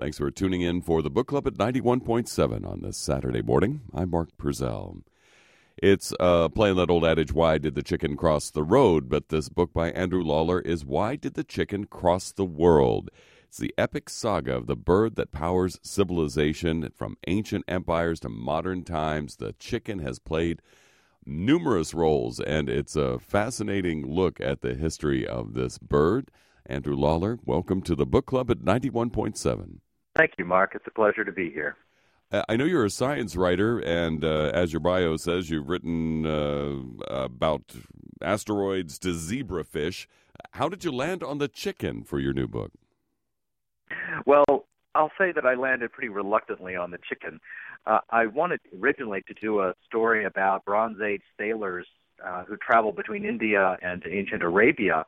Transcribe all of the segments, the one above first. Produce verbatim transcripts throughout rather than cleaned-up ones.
Thanks for tuning in for the Book Club at ninety-one point seven on this Saturday morning. I'm Mark Purcell. It's uh, playing that old adage, why did the chicken cross the road? But this book by Andrew Lawler is Why Did the Chicken Cross the World? It's the epic saga of the bird that powers civilization. From ancient empires to modern times, the chicken has played numerous roles, and it's a fascinating look at the history of this bird. Andrew Lawler, welcome to the Book Club at ninety-one point seven. Thank you, Mark. It's a pleasure to be here. I know you're a science writer, and uh, as your bio says, you've written uh, about asteroids to zebrafish. How did you land on the chicken for your new book? Well, I'll say that I landed pretty reluctantly on the chicken. Uh, I wanted originally to do a story about Bronze Age sailors uh, who traveled between India and ancient Arabia.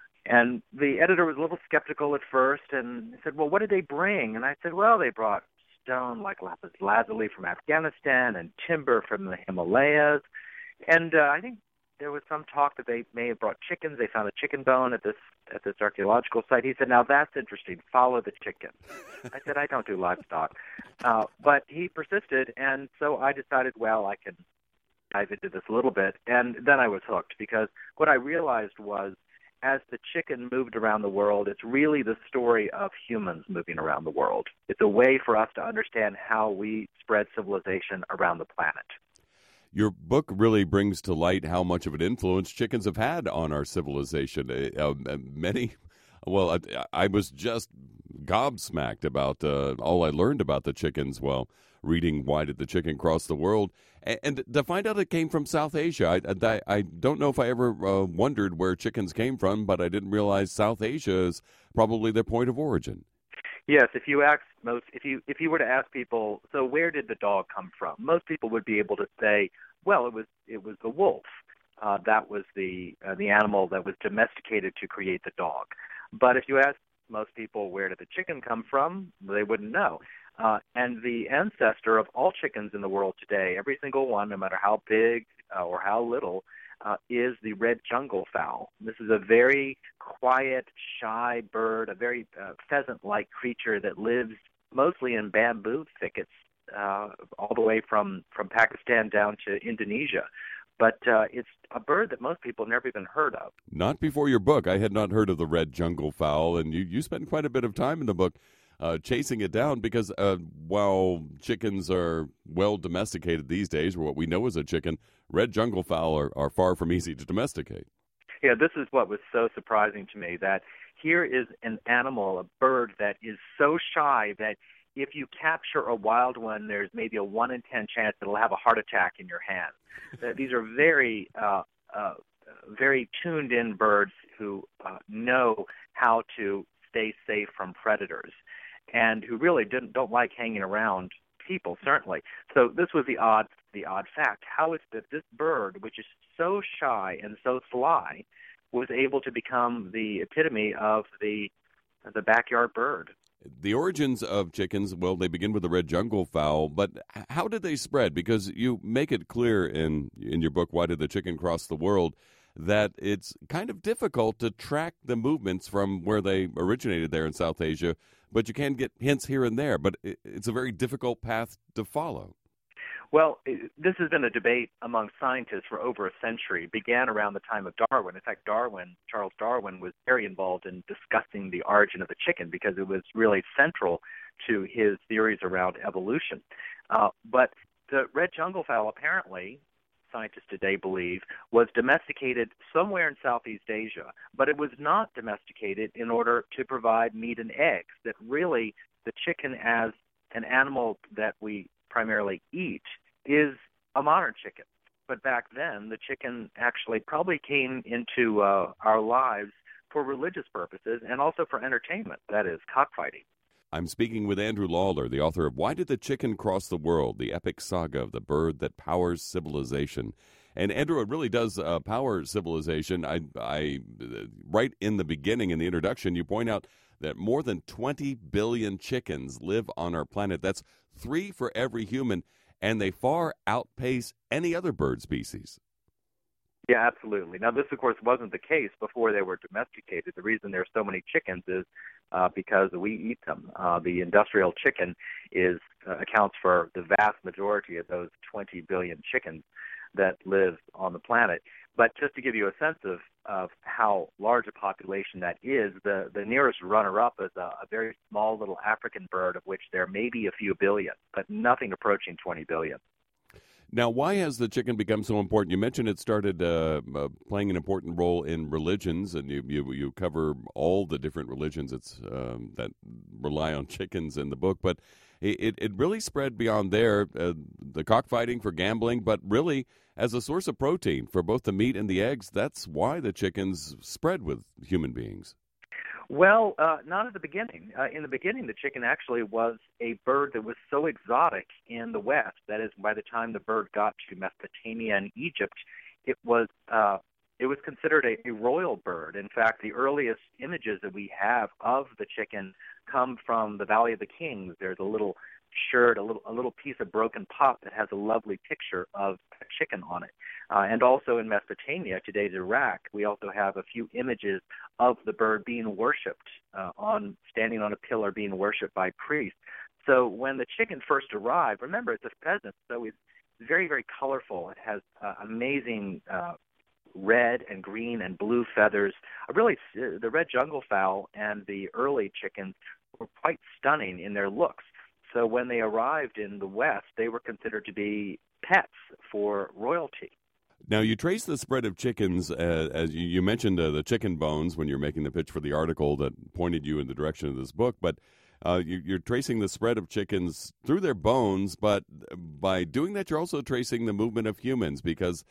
And the editor was a little skeptical at first and said, well, what did they bring? And I said, well, they brought stone like lapis lazuli from Afghanistan and timber from the Himalayas. And uh, I think there was some talk that they may have brought chickens. They found a chicken bone at this at this archaeological site. He said, now that's interesting. Follow the chicken. I said, I don't do livestock. Uh, but he persisted, and so I decided, well, I can dive into this a little bit. And then I was hooked, because what I realized was, as the chicken moved around the world, it's really the story of humans moving around the world. It's a way for us to understand how we spread civilization around the planet. Your book really brings to light how much of an influence chickens have had on our civilization. Uh, uh, many, well, I, I was just gobsmacked about uh, all I learned about the chickens while reading Why Did the Chicken Cross the World? And, and to find out it came from South Asia. I, I, I don't know if I ever uh, wondered where chickens came from, but I didn't realize South Asia is probably their point of origin. Yes, if you ask most, if you if you were to ask people, so where did the dog come from? Most people would be able to say, well, it was it was the wolf. Uh, that was the uh, the animal that was domesticated to create the dog. But if you ask most people, where did the chicken come from? They wouldn't know. Uh, and the ancestor of all chickens in the world today, every single one, no matter how big uh, or how little, uh, is the red jungle fowl. This is a very quiet, shy bird, a very uh, pheasant-like creature that lives mostly in bamboo thickets uh, all the way from, from Pakistan down to Indonesia. But uh, it's a bird that most people have never even heard of. Not before your book. I had not heard of the red jungle fowl, and you, you spend quite a bit of time in the book Uh, chasing it down, because uh, while chickens are well domesticated these days, or what we know as a chicken, red jungle fowl are, are far from easy to domesticate. Yeah, this is what was so surprising to me, that here is an animal, a bird that is so shy that if you capture a wild one, there's maybe a one in ten chance that it'll have a heart attack in your hand. uh, these are very, uh, uh, very tuned-in birds who uh, know how to stay safe from predators, and who really didn't don't like hanging around people, certainly. So this was the odd the odd fact. How is it that this bird, which is so shy and so sly, was able to become the epitome of the the backyard bird? The origins of chickens, well, they begin with the red jungle fowl, but how did they spread? Because you make it clear in in your book, Why Did the Chicken Cross the World?, that it's kind of difficult to track the movements from where they originated there in South Asia, but you can get hints here and there, but it's a very difficult path to follow. Well, this has been a debate among scientists for over a century. It began around the time of Darwin. In fact, Darwin, Charles Darwin, was very involved in discussing the origin of the chicken because it was really central to his theories around evolution. Uh, but the red jungle fowl, apparently, scientists today believe, was domesticated somewhere in Southeast Asia, but it was not domesticated in order to provide meat and eggs. That really, the chicken as an animal that we primarily eat is a modern chicken. But back then, the chicken actually probably came into uh, our lives for religious purposes and also for entertainment, that is, cockfighting. I'm speaking with Andrew Lawler, the author of Why Did the Chicken Cross the World?, the epic saga of the bird that powers civilization. And Andrew, it really does uh, power civilization. I, I, right in the beginning, in the introduction, you point out that more than twenty billion chickens live on our planet. That's three for every human, and they far outpace any other bird species. Yeah, absolutely. Now, this, of course, wasn't the case before they were domesticated. The reason there are so many chickens is uh, because we eat them. Uh, the industrial chicken is uh, accounts for the vast majority of those twenty billion chickens that live on the planet. But just to give you a sense of, of how large a population that is, the, the nearest runner-up is a, a very small little African bird, of which there may be a few billion, but nothing approaching twenty billion. Now, why has the chicken become so important? You mentioned it started uh, uh, playing an important role in religions, and you you, you cover all the different religions it's, um, that rely on chickens in the book. But it, it really spread beyond there, uh, the cockfighting for gambling, but really as a source of protein for both the meat and the eggs. That's why the chickens spread with human beings. Well, uh, not at the beginning. Uh, in the beginning, the chicken actually was a bird that was so exotic in the West. That is, by the time the bird got to Mesopotamia and Egypt, it was uh, it was considered a, a royal bird. In fact, the earliest images that we have of the chicken come from the Valley of the Kings. There's a little shirt, a little a little piece of broken pot that has a lovely picture of a chicken on it. Uh, and also in Mesopotamia, today's Iraq, we also have a few images of the bird being worshipped, uh, on standing on a pillar being worshipped by priests. So when the chicken first arrived, remember it's a pheasant, so it's very, very colorful. It has uh, amazing uh, red and green and blue feathers. Uh, really, the red jungle fowl and the early chickens were quite stunning in their looks. So when they arrived in the West, they were considered to be pets for royalty. Now, you trace the spread of chickens, uh, as you, you mentioned uh, the chicken bones when you're making the pitch for the article that pointed you in the direction of this book, but uh, you, you're tracing the spread of chickens through their bones, but by doing that, you're also tracing the movement of humans, because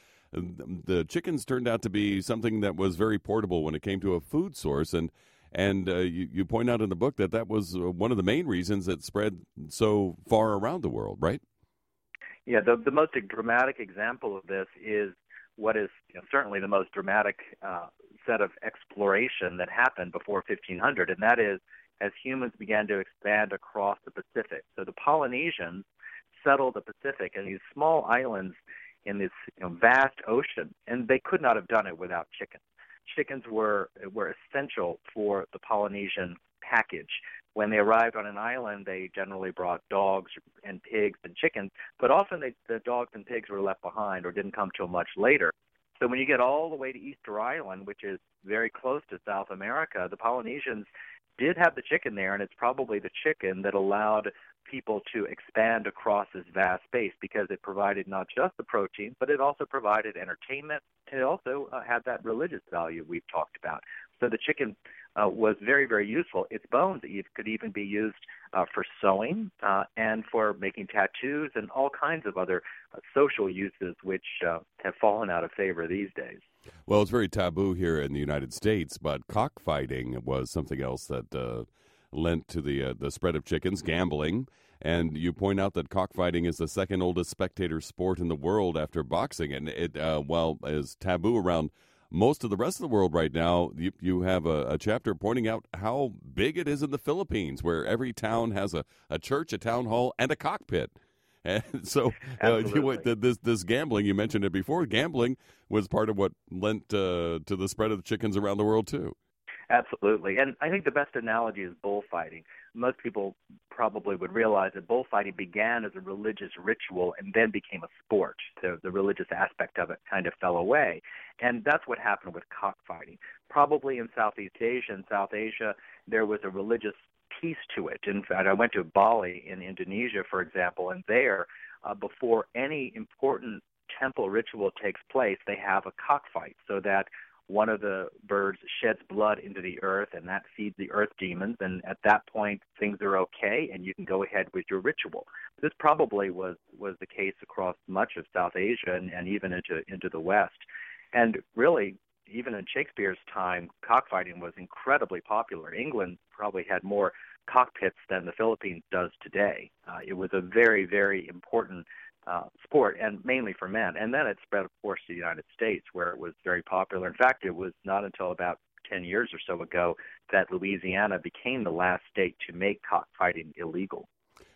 the chickens turned out to be something that was very portable when it came to a food source, and And uh, you, you point out in the book that that was one of the main reasons it spread so far around the world, right? Yeah, the, the most dramatic example of this is what is, you know, certainly the most dramatic uh, set of exploration that happened before fifteen hundred, and that is as humans began to expand across the Pacific. So the Polynesians settled the Pacific in these small islands in this, you know, vast ocean, and they could not have done it without chickens. Chickens were were essential for the Polynesian package. When they arrived on an island, they generally brought dogs and pigs and chickens, but often they, the dogs and pigs were left behind or didn't come till much later. So when you get all the way to Easter Island, which is very close to South America, the Polynesians did have the chicken there, and it's probably the chicken that allowed people to expand across this vast space, because it provided not just the protein, but it also provided entertainment, and it also uh, had that religious value we've talked about. So the chicken uh, was very, very useful. Its bones could even be used uh, for sewing uh, and for making tattoos and all kinds of other uh, social uses, which uh, have fallen out of favor these days. Well, it's very taboo here in the United States, but cockfighting was something else that uh, lent to the uh, the spread of chickens, gambling. And you point out that cockfighting is the second oldest spectator sport in the world after boxing. And it, uh, while is taboo around most of the rest of the world right now, you, you have a, a chapter pointing out how big it is in the Philippines, where every town has a, a church, a town hall, and a cockpit. And so uh, you, this this gambling, you mentioned it before, gambling was part of what lent uh, to the spread of the chickens around the world, too. Absolutely. And I think the best analogy is bullfighting. Most people probably would realize that bullfighting began as a religious ritual and then became a sport. The, the religious aspect of it kind of fell away. And that's what happened with cockfighting. Probably in Southeast Asia and South Asia, there was a religious piece to it. In fact, I went to Bali in Indonesia, for example, and there, uh, before any important temple ritual takes place, they have a cockfight, so that one of the birds sheds blood into the earth, and that feeds the earth demons, and at that point, things are okay, and you can go ahead with your ritual. This probably was, was the case across much of South Asia and, and even into, into the West. And really, even in Shakespeare's time, cockfighting was incredibly popular. England probably had more cockpits than the Philippines does today. Uh, it was a very, very important Uh, sport, and mainly for men. And then it spread, of course, to the United States, where it was very popular. In fact, it was not until about ten years or so ago that Louisiana became the last state to make cockfighting illegal.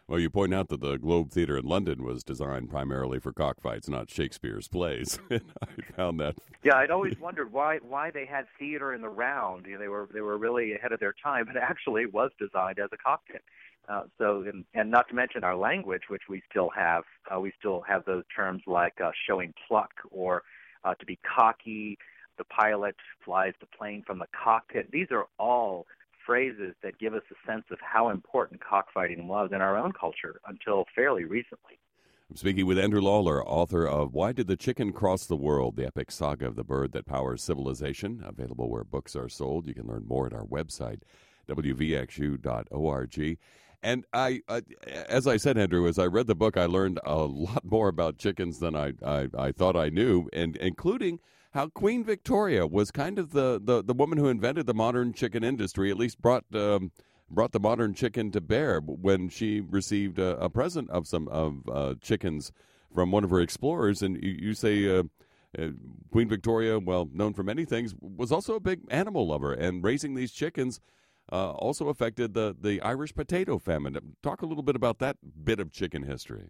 Well, you point out that the Globe Theatre in London was designed primarily for cockfights, not Shakespeare's plays. I found that. Yeah, I'd always wondered why why they had theater in the round. You know, they were they were really ahead of their time, but actually it was designed as a cockpit. Uh, so, and, and not to mention our language, which we still have. Uh, we still have those terms like uh, showing pluck or uh, to be cocky. The pilot flies the plane from the cockpit. These are all phrases that give us a sense of how important cockfighting was in our own culture until fairly recently. I'm speaking with Andrew Lawler, author of Why Did the Chicken Cross the World? The Epic Saga of the Bird That Powers Civilization, available where books are sold. You can learn more at our website, w v x u dot org. And I, uh, as I said, Andrew, as I read the book, I learned a lot more about chickens than I, I, I thought I knew, and including how Queen Victoria was kind of the, the, the woman who invented the modern chicken industry, at least brought um, brought the modern chicken to bear when she received a, a present of some of uh, chickens from one of her explorers. And you, you say uh, uh, Queen Victoria, well, known for many things, was also a big animal lover, and raising these chickens uh, also affected the, the Irish potato famine. Talk a little bit about that bit of chicken history.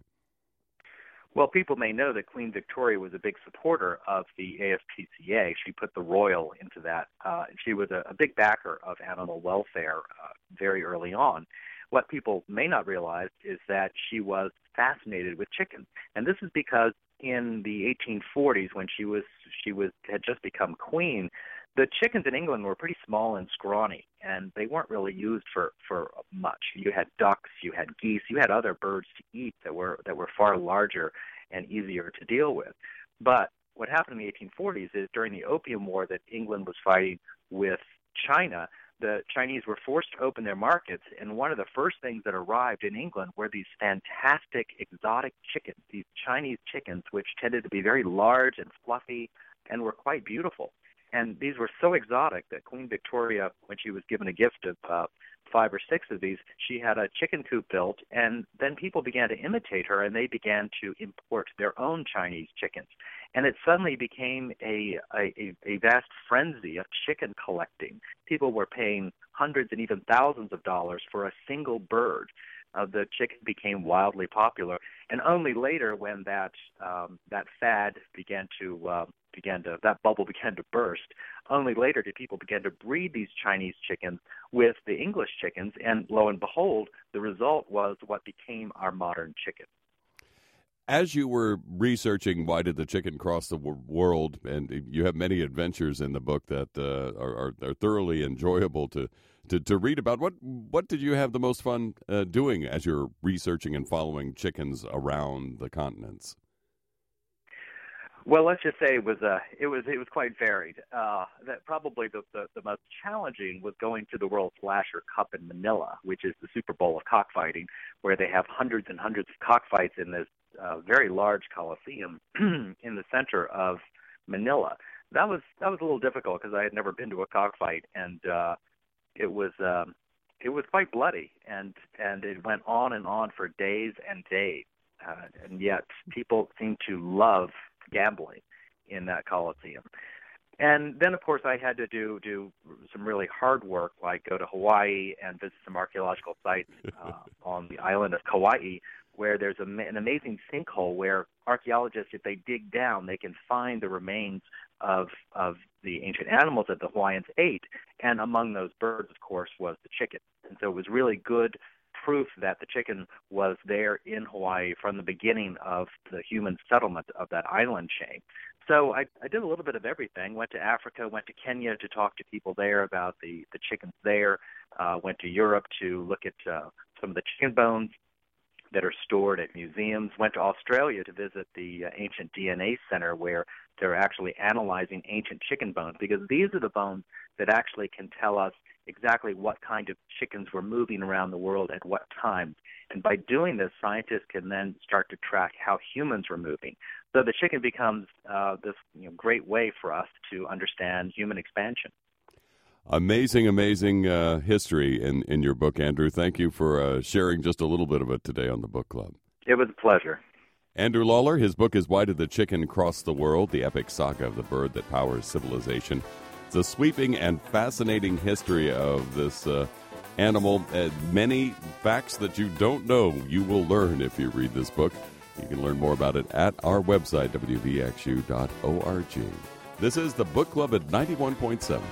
Well, people may know that Queen Victoria was a big supporter of the A S P C A. She put the royal into that. Uh, she was a, a big backer of animal welfare uh, very early on. What people may not realize is that she was fascinated with chickens, and this is because in the eighteen forties, when she was she was had just become queen, the chickens in England were pretty small and scrawny, and they weren't really used for, for much. You had ducks, you had geese, you had other birds to eat that were that were far larger and easier to deal with. But what happened in the eighteen forties is during the Opium War that England was fighting with China, the Chinese were forced to open their markets, and one of the first things that arrived in England were these fantastic exotic chickens, these Chinese chickens, which tended to be very large and fluffy and were quite beautiful. And these were so exotic that Queen Victoria, when she was given a gift of uh, five or six of these, she had a chicken coop built, and then people began to imitate her, and they began to import their own Chinese chickens. And it suddenly became a, a, a vast frenzy of chicken collecting. People were paying hundreds and even thousands of dollars for a single bird. Uh, the chicken became wildly popular, and only later, when that um, that fad began to uh, began to that bubble began to burst, only later did people begin to breed these Chinese chickens with the English chickens, and lo and behold, the result was what became our modern chicken. As you were researching Why Did the Chicken Cross the World, and you have many adventures in the book that uh, are, are, are thoroughly enjoyable to, to, to read about, what what did you have the most fun uh, doing as you're researching and following chickens around the continents? Well, let's just say it was uh, it was it was quite varied. Uh, that probably the, the the most challenging was going to the World Slasher Cup in Manila, which is the Super Bowl of cockfighting, where they have hundreds and hundreds of cockfights in this uh, very large coliseum in the center of Manila. That was that was a little difficult because I had never been to a cockfight, and uh, it was um, it was quite bloody, and and it went on and on for days and days, uh, and yet people seemed to love gambling in that coliseum. And then, of course, I had to do do some really hard work, like go to Hawaii and visit some archaeological sites uh, on the island of Kauai, where there's a, an amazing sinkhole where archaeologists, if they dig down, they can find the remains of of the ancient animals that the Hawaiians ate. And among those birds, of course, was the chicken. And so it was really good proof that the chicken was there in Hawaii from the beginning of the human settlement of that island chain. So I, I did a little bit of everything. Went to Africa, went to Kenya to talk to people there about the, the chickens there, uh, went to Europe to look at uh, some of the chicken bones that are stored at museums, went to Australia to visit the uh, ancient D N A center where they're actually analyzing ancient chicken bones, because these are the bones that actually can tell us exactly what kind of chickens were moving around the world at what time. And by doing this, scientists can then start to track how humans were moving. So the chicken becomes uh, this you know, great way for us to understand human expansion. Amazing, amazing uh, history in, in your book, Andrew. Thank you for uh, sharing just a little bit of it today on the Book Club. It was a pleasure. Andrew Lawler, his book is Why Did the Chicken Cross the World? The Epic Saga of the Bird That Powers Civilization. It's a sweeping and fascinating history of this uh, animal. Uh, many facts that you don't know you will learn if you read this book. You can learn more about it at our website, w v x u dot org. This is the Book Club at ninety-one point seven.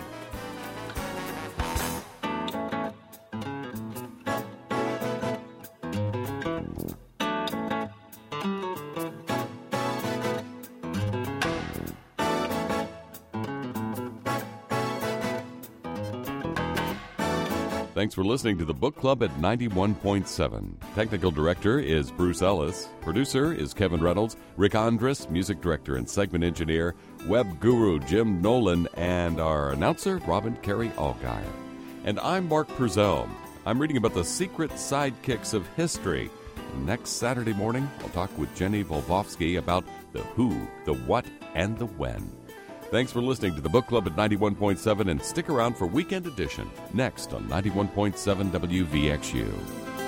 Thanks for listening to the Book Club at ninety-one point seven. Technical director is Bruce Ellis. Producer is Kevin Reynolds. Rick Andrus, music director and segment engineer. Web guru Jim Nolan. And our announcer, Robin Carey Allgaier. And I'm Mark Purcell. I'm reading about the secret sidekicks of history. Next Saturday morning, I'll talk with Jenny Volvovsky about the who, the what, and the when. Thanks for listening to the Book Club at ninety-one point seven, and stick around for Weekend Edition next on ninety-one point seven W V X U.